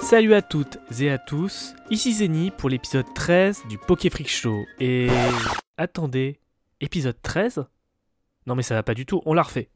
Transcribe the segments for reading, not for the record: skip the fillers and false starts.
Salut à toutes et à tous, ici Zeni pour l'épisode 13 du Pokéfreak Show. Et... attendez, épisode 13 ? Non mais ça va pas du tout, on l'a refait.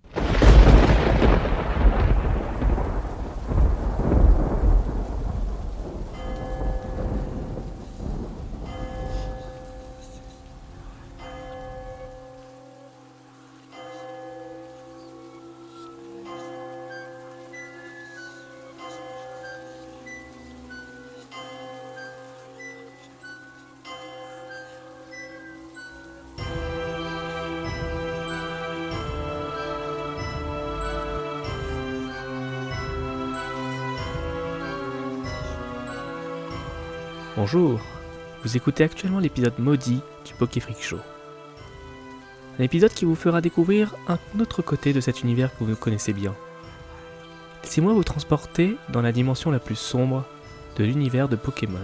Bonjour, vous écoutez actuellement l'épisode maudit du Pokéfreak Show. Un épisode qui vous fera découvrir un autre côté de cet univers que vous connaissez bien. Laissez-moi vous transporter dans la dimension la plus sombre de l'univers de Pokémon.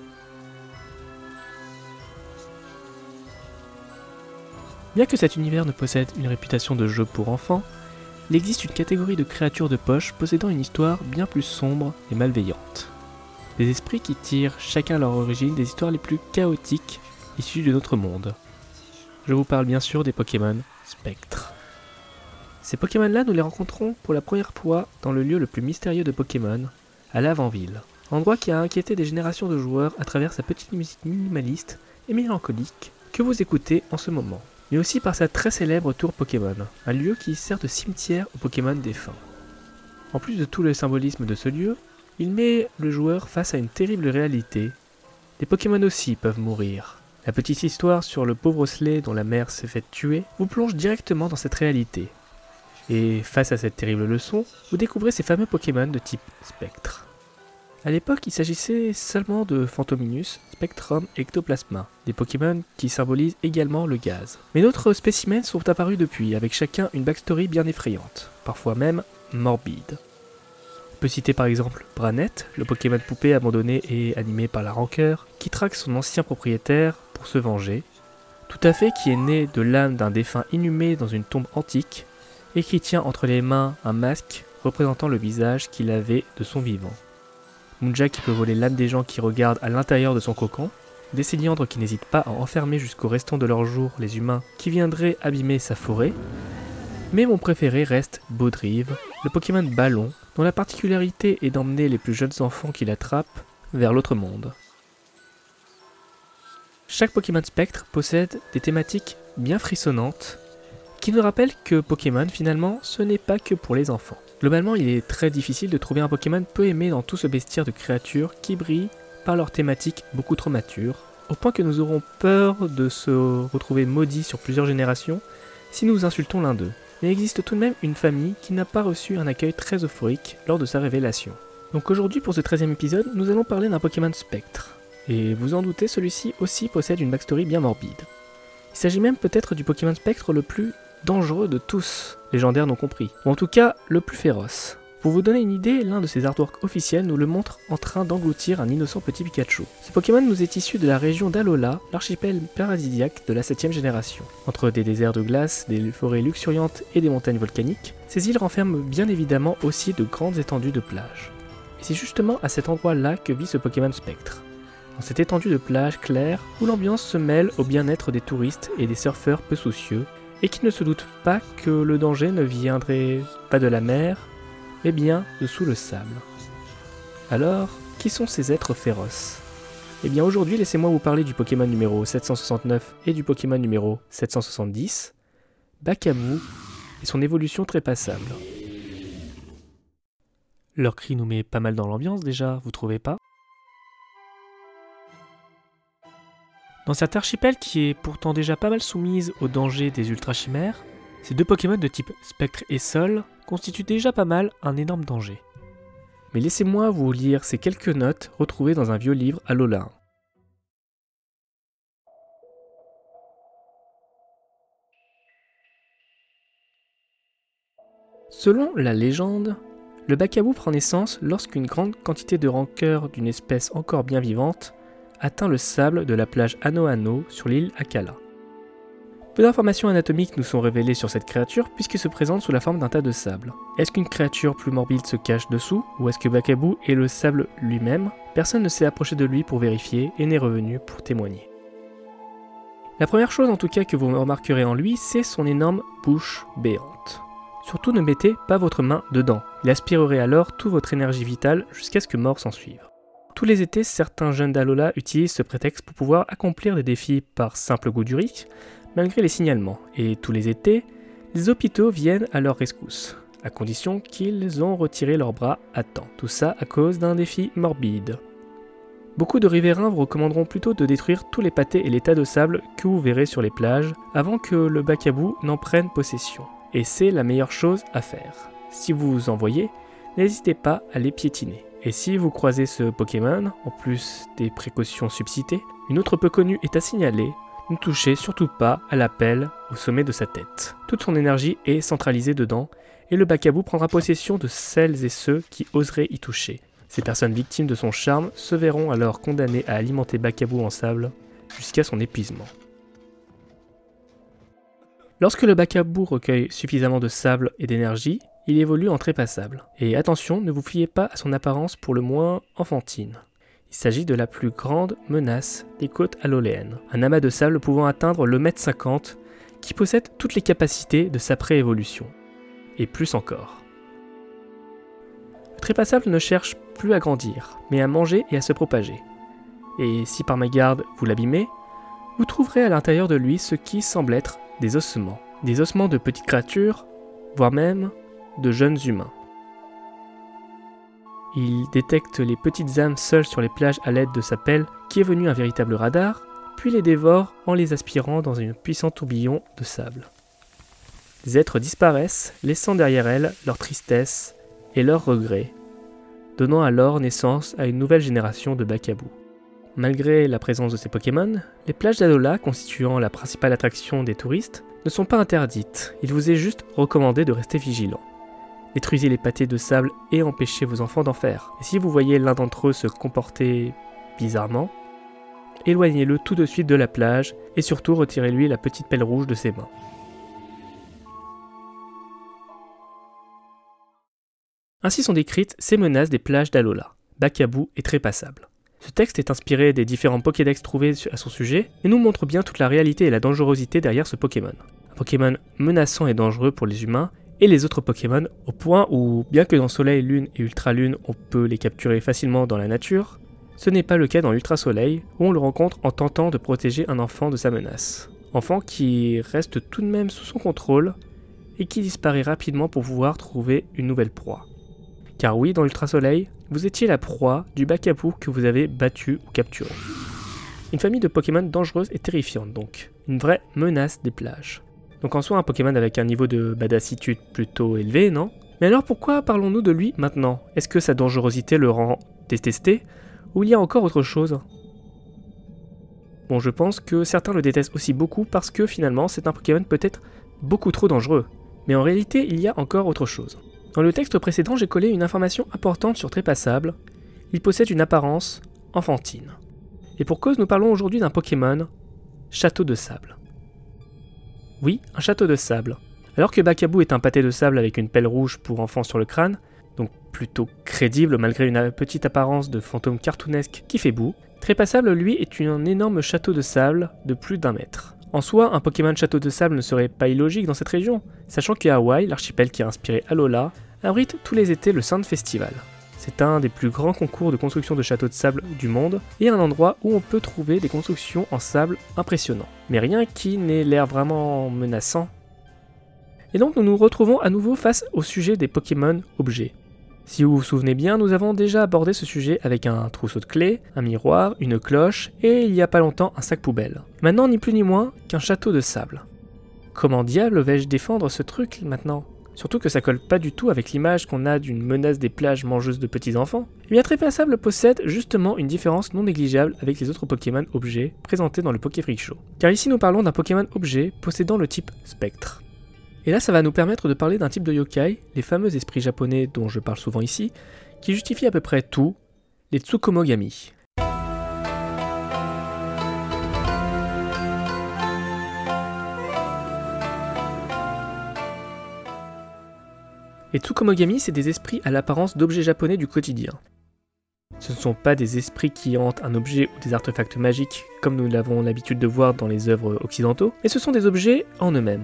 Bien que cet univers ne possède une réputation de jeu pour enfants, il existe une catégorie de créatures de poche possédant une histoire bien plus sombre et malveillante. Des esprits qui tirent chacun à leur origine des histoires les plus chaotiques issues de notre monde. Je vous parle bien sûr des Pokémon Spectres. Ces Pokémon-là, nous les rencontrons pour la première fois dans le lieu le plus mystérieux de Pokémon, à Lavanville. Endroit qui a inquiété des générations de joueurs à travers sa petite musique minimaliste et mélancolique que vous écoutez en ce moment. Mais aussi par sa très célèbre tour Pokémon, un lieu qui sert de cimetière aux Pokémon défunts. En plus de tout le symbolisme de ce lieu, il met le joueur face à une terrible réalité. Les Pokémon aussi peuvent mourir. La petite histoire sur le pauvre Slay dont la mère s'est faite tuer vous plonge directement dans cette réalité. Et face à cette terrible leçon, vous découvrez ces fameux Pokémon de type Spectre. A l'époque, il s'agissait seulement de Phantominus, Spectrum et Ectoplasma, des Pokémon qui symbolisent également le gaz. Mais d'autres spécimens sont apparus depuis, avec chacun une backstory bien effrayante, parfois même morbide. On peut citer par exemple Branette, le Pokémon poupée abandonné et animé par la rancœur, qui traque son ancien propriétaire pour se venger. Tout à fait qui est né de l'âme d'un défunt inhumé dans une tombe antique, et qui tient entre les mains un masque représentant le visage qu'il avait de son vivant. Munja qui peut voler l'âme des gens qui regardent à l'intérieur de son cocon, des Cylindres qui n'hésitent pas à enfermer jusqu'au restant de leur jour les humains qui viendraient abîmer sa forêt. Mais mon préféré reste Baudrive, le Pokémon ballon, dont la particularité est d'emmener les plus jeunes enfants qui l'attrapent vers l'autre monde. Chaque Pokémon Spectre possède des thématiques bien frissonnantes, qui nous rappellent que Pokémon finalement ce n'est pas que pour les enfants. Globalement, il est très difficile de trouver un Pokémon peu aimé dans tout ce bestiaire de créatures qui brillent par leur thématique beaucoup trop mature, au point que nous aurons peur de se retrouver maudits sur plusieurs générations si nous insultons l'un d'eux. Mais il existe tout de même une famille qui n'a pas reçu un accueil très euphorique lors de sa révélation. Donc aujourd'hui, pour ce 13e épisode, nous allons parler d'un Pokémon Spectre. Et vous en doutez, celui-ci aussi possède une backstory bien morbide. Il s'agit même peut-être du Pokémon Spectre le plus dangereux de tous, légendaires non compris, ou en tout cas le plus féroce. Pour vous donner une idée, l'un de ses artworks officiels nous le montre en train d'engloutir un innocent petit Pikachu. Ce Pokémon nous est issu de la région d'Alola, l'archipel paradisiaque de la 7ème génération. Entre des déserts de glace, des forêts luxuriantes et des montagnes volcaniques, ces îles renferment bien évidemment aussi de grandes étendues de plage. Et c'est justement à cet endroit-là que vit ce Pokémon Spectre. Dans cette étendue de plage claire, où l'ambiance se mêle au bien-être des touristes et des surfeurs peu soucieux, et qui ne se doutent pas que le danger ne viendrait pas de la mer, mais bien de sous le sable. Alors, qui sont ces êtres féroces ? Eh bien aujourd'hui, laissez-moi vous parler du Pokémon numéro 769 et du Pokémon numéro 770, Bakabou et son évolution très passable. Leur cri nous met pas mal dans l'ambiance déjà, vous trouvez pas ? Dans cet archipel qui est pourtant déjà pas mal soumise au danger des ultra-chimères, ces deux Pokémon de type Spectre et Sol constituent déjà pas mal un énorme danger. Mais laissez-moi vous lire ces quelques notes retrouvées dans un vieux livre Alola 1. Selon la légende, le Bakabou prend naissance lorsqu'une grande quantité de rancœur d'une espèce encore bien vivante atteint le sable de la plage Ano-Ano sur l'île Akala. Peu d'informations anatomiques nous sont révélées sur cette créature puisqu'elle se présente sous la forme d'un tas de sable. Est-ce qu'une créature plus morbide se cache dessous ou est-ce que Bakabu est le sable lui-même? Personne ne s'est approché de lui pour vérifier et n'est revenu pour témoigner. La première chose en tout cas que vous remarquerez en lui, c'est son énorme bouche béante. Surtout ne mettez pas votre main dedans, il aspirerait alors toute votre énergie vitale jusqu'à ce que mort s'en suive. Tous les étés, certains jeunes d'Alola utilisent ce prétexte pour pouvoir accomplir des défis par simple goût du riz, malgré les signalements, et tous les étés, les hôpitaux viennent à leur rescousse, à condition qu'ils ont retiré leurs bras à temps, tout ça à cause d'un défi morbide. Beaucoup de riverains vous recommanderont plutôt de détruire tous les pâtés et les tas de sable que vous verrez sur les plages avant que le Bakabu n'en prenne possession, et c'est la meilleure chose à faire. Si vous vous en voyez, n'hésitez pas à les piétiner. Et si vous croisez ce Pokémon, en plus des précautions subcitées, une autre peu connue est à signaler. Ne touchez surtout pas à la pelle au sommet de sa tête. Toute son énergie est centralisée dedans, et le Bakabu prendra possession de celles et ceux qui oseraient y toucher. Ces personnes victimes de son charme se verront alors condamnées à alimenter Bakabu en sable jusqu'à son épuisement. Lorsque le Bakabu recueille suffisamment de sable et d'énergie, il évolue en trépassable. Et attention, ne vous fiez pas à son apparence pour le moins enfantine. Il s'agit de la plus grande menace des côtes aloléennes, un amas de sable pouvant atteindre le mètre 50, qui possède toutes les capacités de sa pré-évolution, et plus encore. Le trépassable ne cherche plus à grandir, mais à manger et à se propager. Et si par mégarde vous l'abîmez, vous trouverez à l'intérieur de lui ce qui semble être des ossements de petites créatures, voire même de jeunes humains. Il détecte les petites âmes seules sur les plages à l'aide de sa pelle, qui est venue un véritable radar, puis les dévore en les aspirant dans un puissant tourbillon de sable. Les êtres disparaissent, laissant derrière elles leur tristesse et leurs regrets, donnant alors naissance à une nouvelle génération de Bakabu. Malgré la présence de ces Pokémon, les plages d'Alola, constituant la principale attraction des touristes, ne sont pas interdites, il vous est juste recommandé de rester vigilant. Détruisez les pâtés de sable et empêchez vos enfants d'en faire. Et si vous voyez l'un d'entre eux se comporter bizarrement, éloignez-le tout de suite de la plage et surtout retirez-lui la petite pelle rouge de ses mains. Ainsi sont décrites ces menaces des plages d'Alola. Bakabu est trépassable. Ce texte est inspiré des différents Pokédex trouvés à son sujet et nous montre bien toute la réalité et la dangerosité derrière ce Pokémon. Un Pokémon menaçant et dangereux pour les humains et les autres Pokémon, au point où, bien que dans Soleil, Lune et Ultra Lune, on peut les capturer facilement dans la nature, ce n'est pas le cas dans Ultra Soleil, où on le rencontre en tentant de protéger un enfant de sa menace. Enfant qui reste tout de même sous son contrôle, et qui disparaît rapidement pour pouvoir trouver une nouvelle proie. Car oui, dans Ultra Soleil, vous étiez la proie du Bakabu que vous avez battu ou capturé. Une famille de Pokémon dangereuse et terrifiante donc, une vraie menace des plages. Donc en soi un Pokémon avec un niveau de badassitude plutôt élevé, non? Mais alors pourquoi parlons-nous de lui maintenant? Est-ce que sa dangerosité le rend détesté? Ou il y a encore autre chose? Bon, je pense que certains le détestent aussi beaucoup parce que finalement c'est un Pokémon peut-être beaucoup trop dangereux. Mais en réalité il y a encore autre chose. Dans le texte précédent j'ai collé une information importante sur Trépassable. Il possède une apparence enfantine. Et pour cause nous parlons aujourd'hui d'un Pokémon Château de Sable. Oui, un château de sable. Alors que Bakabu est un pâté de sable avec une pelle rouge pour enfants sur le crâne, donc plutôt crédible malgré une petite apparence de fantôme cartoonesque qui fait boue, Trépassable lui est un énorme château de sable de plus d'1 mètre. En soi, un Pokémon château de sable ne serait pas illogique dans cette région, sachant que Hawaï, l'archipel qui a inspiré Alola, abrite tous les étés le Sand Festival. C'est un des plus grands concours de construction de châteaux de sable du monde et un endroit où on peut trouver des constructions en sable impressionnants. Mais rien qui n'ait l'air vraiment menaçant. Et donc nous nous retrouvons à nouveau face au sujet des Pokémon objets. Si vous vous souvenez bien, nous avons déjà abordé ce sujet avec un trousseau de clés, un miroir, une cloche et il y a pas longtemps un sac poubelle. Maintenant ni plus ni moins qu'un château de sable. Comment diable vais-je défendre ce truc maintenant ? Surtout que ça colle pas du tout avec l'image qu'on a d'une menace des plages mangeuses de petits enfants. Et bien Trépassable possède justement une différence non négligeable avec les autres Pokémon objets présentés dans le Pokéfreak Show. Car ici nous parlons d'un Pokémon objet possédant le type Spectre. Et là ça va nous permettre de parler d'un type de yokai, les fameux esprits japonais dont je parle souvent ici, qui justifient à peu près tout, les Tsukumogami. Et Tsukumogami, c'est des esprits à l'apparence d'objets japonais du quotidien. Ce ne sont pas des esprits qui hantent un objet ou des artefacts magiques comme nous l'avons l'habitude de voir dans les œuvres occidentaux, mais ce sont des objets en eux-mêmes.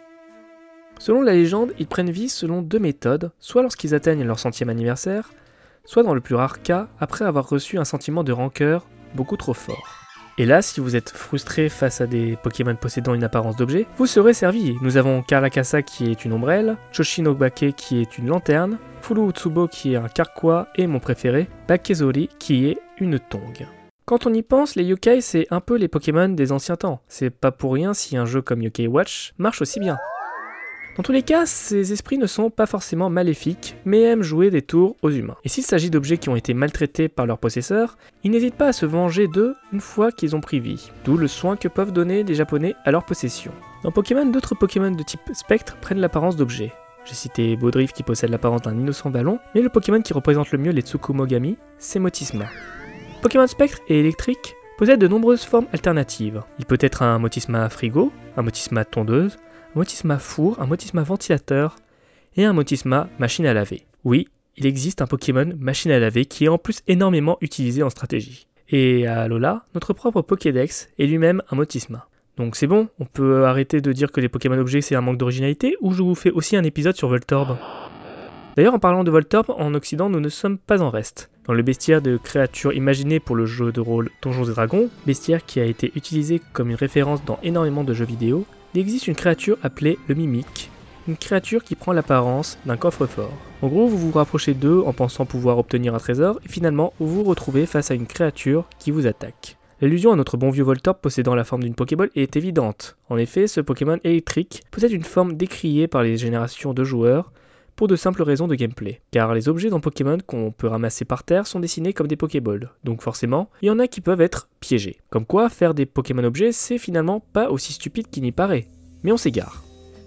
Selon la légende, ils prennent vie selon 2 méthodes, soit lorsqu'ils atteignent leur 100e anniversaire, soit dans le plus rare cas, après avoir reçu un sentiment de rancœur beaucoup trop fort. Et là, si vous êtes frustré face à des Pokémon possédant une apparence d'objet, vous serez servi. Nous avons Karakasa qui est une ombrelle, Choshinobake qui est une lanterne, Fulu Utsubo qui est un carquois, et mon préféré, Bakezori qui est une tongue. Quand on y pense, les yokai c'est un peu les Pokémon des anciens temps. C'est pas pour rien si un jeu comme Yokai Watch marche aussi bien. Dans tous les cas, ces esprits ne sont pas forcément maléfiques, mais aiment jouer des tours aux humains. Et s'il s'agit d'objets qui ont été maltraités par leurs possesseurs, ils n'hésitent pas à se venger d'eux une fois qu'ils ont pris vie, d'où le soin que peuvent donner les japonais à leur possession. Dans Pokémon, d'autres Pokémon de type spectre prennent l'apparence d'objets. J'ai cité Baudrift qui possède l'apparence d'un innocent ballon, mais le Pokémon qui représente le mieux les Tsukumogami, c'est Motisma. Pokémon spectre et électrique possèdent de nombreuses formes alternatives. Il peut être un Motisma frigo, un Motisma tondeuse, un Motisma four, un Motisma ventilateur et un Motisma machine à laver. Oui, il existe un Pokémon machine à laver qui est en plus énormément utilisé en stratégie. Et à Alola, notre propre Pokédex est lui-même un Motisma. Donc c'est bon, on peut arrêter de dire que les Pokémon objets c'est un manque d'originalité, ou je vous fais aussi un épisode sur Voltorb. D'ailleurs en parlant de Voltorb, en Occident nous ne sommes pas en reste. Dans le bestiaire de créatures imaginées pour le jeu de rôle Donjons et Dragons, bestiaire qui a été utilisé comme une référence dans énormément de jeux vidéo, il existe une créature appelée le Mimic, une créature qui prend l'apparence d'un coffre-fort. En gros, vous vous rapprochez d'eux en pensant pouvoir obtenir un trésor, et finalement, vous vous retrouvez face à une créature qui vous attaque. L'allusion à notre bon vieux Voltorb possédant la forme d'une Pokéball est évidente. En effet, ce Pokémon électrique possède une forme décriée par les générations de joueurs pour de simples raisons de gameplay. Car les objets dans Pokémon qu'on peut ramasser par terre sont dessinés comme des Pokéballs, donc forcément, il y en a qui peuvent être piégés. Comme quoi, faire des Pokémon objets, c'est finalement pas aussi stupide qu'il n'y paraît. Mais on s'égare.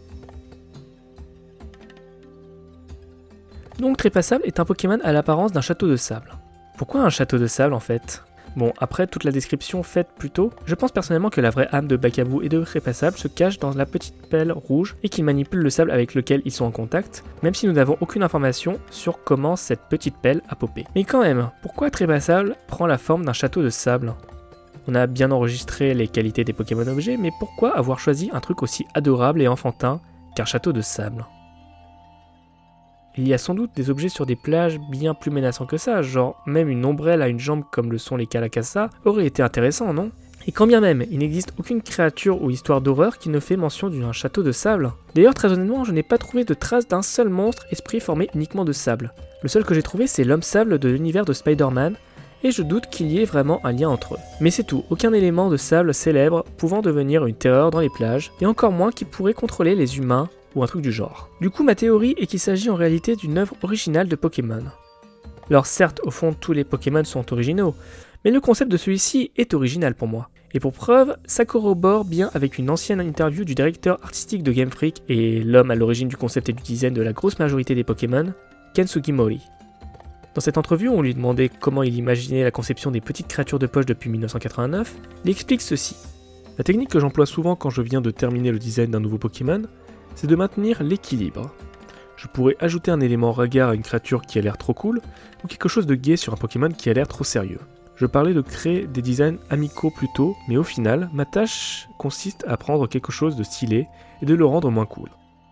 Donc Trépassable est un Pokémon à l'apparence d'un château de sable. Pourquoi un château de sable en fait ? Bon, après toute la description faite plus tôt, je pense personnellement que la vraie âme de Bakabou et de Trépassable se cache dans la petite pelle rouge et qu'ils manipulent le sable avec lequel ils sont en contact, même si nous n'avons aucune information sur comment cette petite pelle a popé. Mais quand même, pourquoi Trépassable prend la forme d'un château de sable ? On a bien enregistré les qualités des Pokémon objets, mais pourquoi avoir choisi un truc aussi adorable et enfantin qu'un château de sable ? Il y a sans doute des objets sur des plages bien plus menaçants que ça, genre même une ombrelle à une jambe comme le sont les Kalakasa aurait été intéressant, non ? Et quand bien même, il n'existe aucune créature ou histoire d'horreur qui ne fait mention d'un château de sable. D'ailleurs, très honnêtement, je n'ai pas trouvé de trace d'un seul monstre esprit formé uniquement de sable. Le seul que j'ai trouvé, c'est l'homme sable de l'univers de Spider-Man, et je doute qu'il y ait vraiment un lien entre eux. Mais c'est tout, aucun élément de sable célèbre pouvant devenir une terreur dans les plages, et encore moins qui pourrait contrôler les humains, ou un truc du genre. Du coup, ma théorie est qu'il s'agit en réalité d'une œuvre originale de Pokémon. Alors certes, au fond, tous les Pokémon sont originaux, mais le concept de celui-ci est original pour moi. Et pour preuve, ça corrobore bien avec une ancienne interview du directeur artistique de Game Freak et l'homme à l'origine du concept et du design de la grosse majorité des Pokémon, Ken Sugimori. Dans cette entrevue, on lui demandait comment il imaginait la conception des petites créatures de poche depuis 1989, il explique ceci. La technique que j'emploie souvent quand je viens de terminer le design d'un nouveau Pokémon, c'est de maintenir l'équilibre. Je pourrais ajouter un élément ringard à une créature qui a l'air trop cool, ou quelque chose de gai sur un Pokémon qui a l'air trop sérieux. Je parlais de créer des designs amicaux plus tôt, mais au final, ma tâche consiste à prendre quelque chose de stylé et de le rendre moins cool.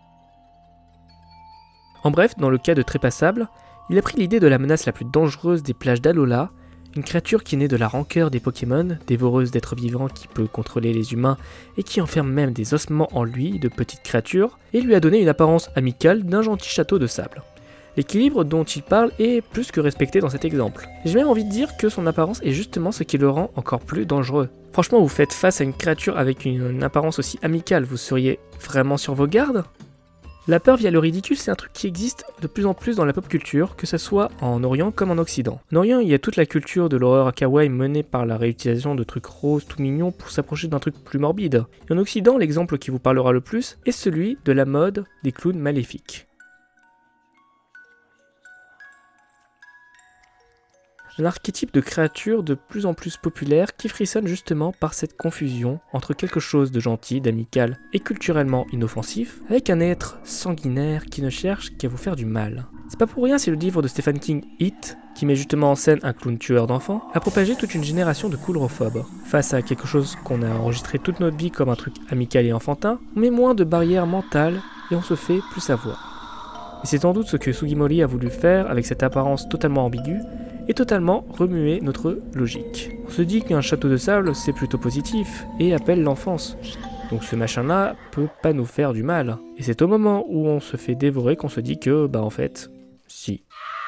En bref, dans le cas de Trépassable, il a pris l'idée de la menace la plus dangereuse des plages d'Alola, une créature qui naît de la rancœur des Pokémon, dévoreuse d'êtres vivants qui peut contrôler les humains et qui enferme même des ossements en lui de petites créatures, et lui a donné une apparence amicale d'un gentil château de sable. L'équilibre dont il parle est plus que respecté dans cet exemple. J'ai même envie de dire que son apparence est justement ce qui le rend encore plus dangereux. Franchement, vous faites face à une créature avec une apparence aussi amicale, vous seriez vraiment sur vos gardes ? La peur via le ridicule, c'est un truc qui existe de plus en plus dans la pop culture, que ce soit en Orient comme en Occident. En Orient, il y a toute la culture de l'horreur kawaii menée par la réutilisation de trucs roses tout mignons pour s'approcher d'un truc plus morbide. Et en Occident, l'exemple qui vous parlera le plus est celui de la mode des clowns maléfiques. un archétype de créature de plus en plus populaire qui frissonne justement par cette confusion entre quelque chose de gentil, d'amical et culturellement inoffensif, avec un être sanguinaire qui ne cherche qu'à vous faire du mal. C'est pas pour rien si le livre de Stephen King, It, qui met justement en scène un clown tueur d'enfants, a propagé toute une génération de coulrophobes. Face à quelque chose qu'on a enregistré toute notre vie comme un truc amical et enfantin, on met moins de barrières mentales et on se fait plus savoir. Et c'est sans doute ce que Sugimori a voulu faire avec cette apparence totalement ambiguë et totalement remuer notre logique. On se dit qu'un château de sable c'est plutôt positif et appelle l'enfance. Donc ce machin-là peut pas nous faire du mal. Et c'est au moment où on se fait dévorer qu'on se dit que, en fait, si.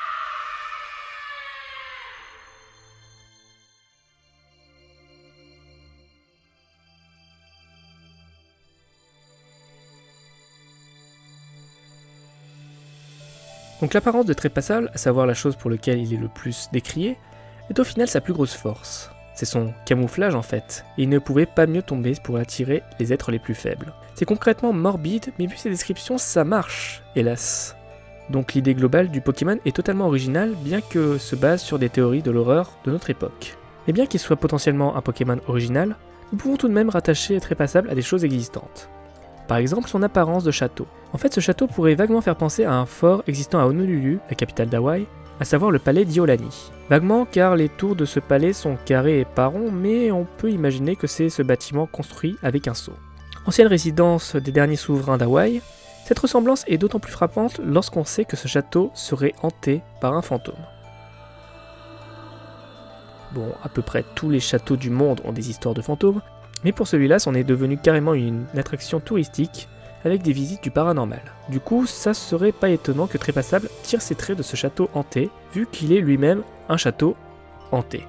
Donc l'apparence de Trépassable, à savoir la chose pour laquelle il est le plus décrié, est au final sa plus grosse force. C'est son camouflage en fait, et il ne pouvait pas mieux tomber pour attirer les êtres les plus faibles. C'est concrètement morbide, mais vu ses descriptions, ça marche, hélas. Donc l'idée globale du Pokémon est totalement originale, bien que se base sur des théories de l'horreur de notre époque. Mais bien qu'il soit potentiellement un Pokémon original, nous pouvons tout de même rattacher Trépassable à des choses existantes. Par exemple son apparence de château. En fait ce château pourrait vaguement faire penser à un fort existant à Honolulu, la capitale d'Hawaï, à savoir le palais d'Iolani. Vaguement car les tours de ce palais sont carrées et pas ronds, mais on peut imaginer que c'est ce bâtiment construit avec un sceau. Ancienne résidence des derniers souverains d'Hawaï, cette ressemblance est d'autant plus frappante lorsqu'on sait que ce château serait hanté par un fantôme. Bon, à peu près tous les châteaux du monde ont des histoires de fantômes, mais pour celui-là, c'en est devenu carrément une attraction touristique avec des visites du paranormal. Du coup, ça serait pas étonnant que Trépassable tire ses traits de ce château hanté, vu qu'il est lui-même un château hanté.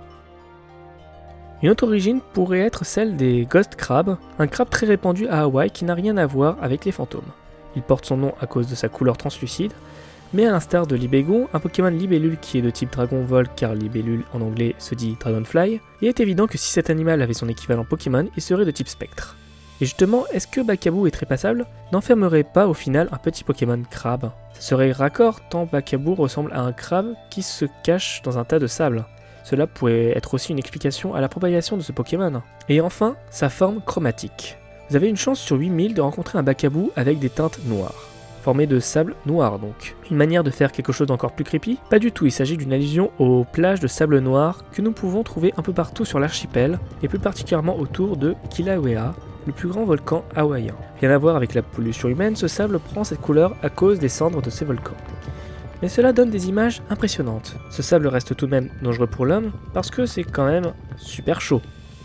Une autre origine pourrait être celle des Ghost Crabs, un crabe très répandu à Hawaï qui n'a rien à voir avec les fantômes. Il porte son nom à cause de sa couleur translucide, mais à l'instar de Libégon, un Pokémon libellule qui est de type Dragon Vol car libellule en anglais se dit Dragonfly, il est évident que si cet animal avait son équivalent Pokémon, il serait de type Spectre. Et justement, est-ce que Bakabou et Trépassable n'enfermeraient pas au final un petit Pokémon crabe ? Ce serait raccord tant Bakabou ressemble à un crabe qui se cache dans un tas de sable. Cela pourrait être aussi une explication à la propagation de ce Pokémon. Et enfin, sa forme chromatique. Vous avez une chance sur 8000 de rencontrer un Bakabou avec des teintes noires. Formé de sable noir donc. Une manière de faire quelque chose d'encore plus creepy ? Pas du tout, il s'agit d'une allusion aux plages de sable noir que nous pouvons trouver un peu partout sur l'archipel, et plus particulièrement autour de Kilauea, le plus grand volcan hawaïen. Rien à voir avec la pollution humaine, ce sable prend cette couleur à cause des cendres de ces volcans. Mais cela donne des images impressionnantes. Ce sable reste tout de même dangereux pour l'homme, parce que c'est quand même super chaud.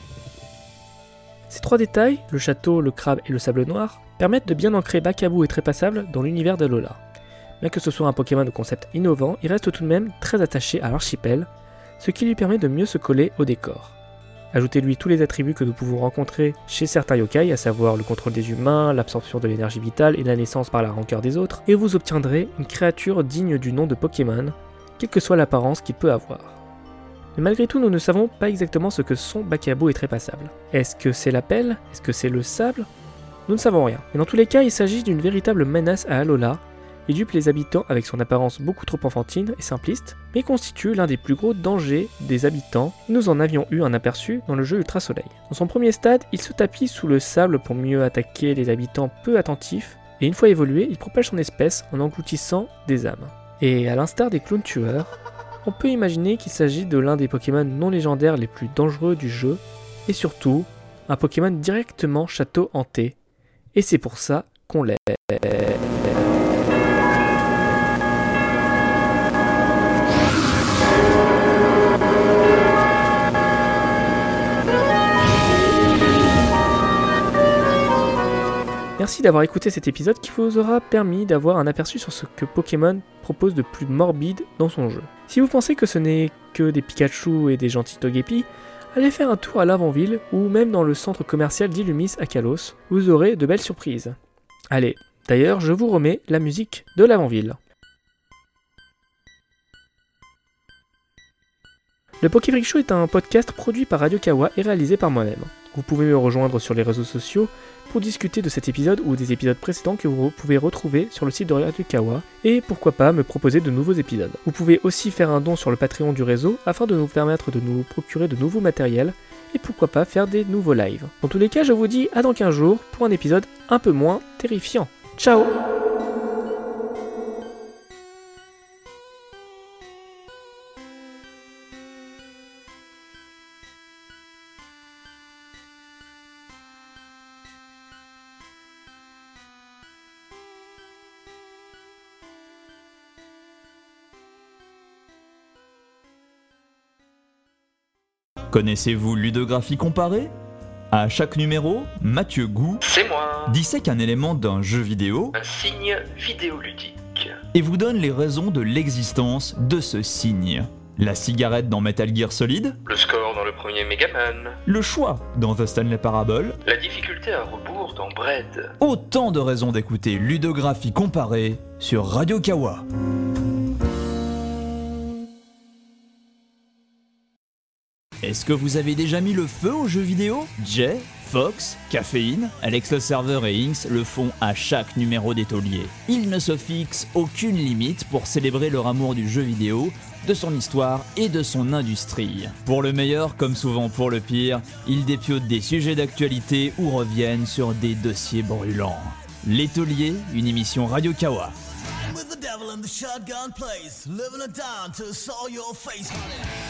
Ces trois détails, le château, le crabe et le sable noir, permettent de bien ancrer Bakabou et Trépassable dans l'univers d'Alola. Bien que ce soit un Pokémon de concept innovant, il reste tout de même très attaché à l'archipel, ce qui lui permet de mieux se coller au décor. Ajoutez-lui tous les attributs que nous pouvons rencontrer chez certains yokai, à savoir le contrôle des humains, l'absorption de l'énergie vitale et la naissance par la rancœur des autres, et vous obtiendrez une créature digne du nom de Pokémon, quelle que soit l'apparence qu'il peut avoir. Mais malgré tout, nous ne savons pas exactement ce que sont Bakabou et Trépassable. Est-ce que c'est la pelle ? Est-ce que c'est le sable ? Nous ne savons rien. Mais dans tous les cas, il s'agit d'une véritable menace à Alola, et dupe les habitants avec son apparence beaucoup trop enfantine et simpliste, mais constitue l'un des plus gros dangers des habitants. Nous en avions eu un aperçu dans le jeu Ultra Soleil. Dans son premier stade, il se tapit sous le sable pour mieux attaquer les habitants peu attentifs, et une fois évolué, il propage son espèce en engloutissant des âmes. Et à l'instar des clowns tueurs, on peut imaginer qu'il s'agit de l'un des Pokémon non légendaires les plus dangereux du jeu, et surtout, un Pokémon directement château hanté, et c'est pour ça qu'on l'aime. Merci d'avoir écouté cet épisode qui vous aura permis d'avoir un aperçu sur ce que Pokémon propose de plus morbide dans son jeu. Si vous pensez que ce n'est que des Pikachu et des gentils Togepi, allez faire un tour à l'Avant-Ville ou même dans le centre commercial d'Illumis à Kalos, vous aurez de belles surprises. Allez, d'ailleurs je vous remets la musique de l'Avant-Ville. Le Pokéfreak Show est un podcast produit par Radio Kawa et réalisé par moi-même. Vous pouvez me rejoindre sur les réseaux sociaux pour discuter de cet épisode ou des épisodes précédents que vous pouvez retrouver sur le site de Radio Kawa et pourquoi pas me proposer de nouveaux épisodes. Vous pouvez aussi faire un don sur le Patreon du réseau afin de nous permettre de nous procurer de nouveaux matériels et pourquoi pas faire des nouveaux lives. Dans tous les cas, je vous dis à dans 15 jours pour un épisode un peu moins terrifiant. Ciao! Connaissez-vous Ludographie comparée ? À chaque numéro, Mathieu Gou C'est moi. dissèque un élément d'un jeu vidéo Un signe vidéoludique. et vous donne les raisons de l'existence de ce signe. La cigarette dans Metal Gear Solid, Le score dans le premier Megaman. le choix dans The Stanley Parable, La difficulté à rebours dans Bread. autant de raisons d'écouter Ludographie comparée sur Radio Kawa. Est-ce que vous avez déjà mis le feu aux jeux vidéo ? Jay, Fox, Caféine, Alex le serveur et Inks le font à chaque numéro des tauliers. Ils ne se fixent aucune limite pour célébrer leur amour du jeu vidéo, de son histoire et de son industrie. Pour le meilleur comme souvent pour le pire, ils dépiotent des sujets d'actualité ou reviennent sur des dossiers brûlants. Les Tauliers, une émission Radio Kawa. With the devil in the shotgun place, living it down to saw your face, honey.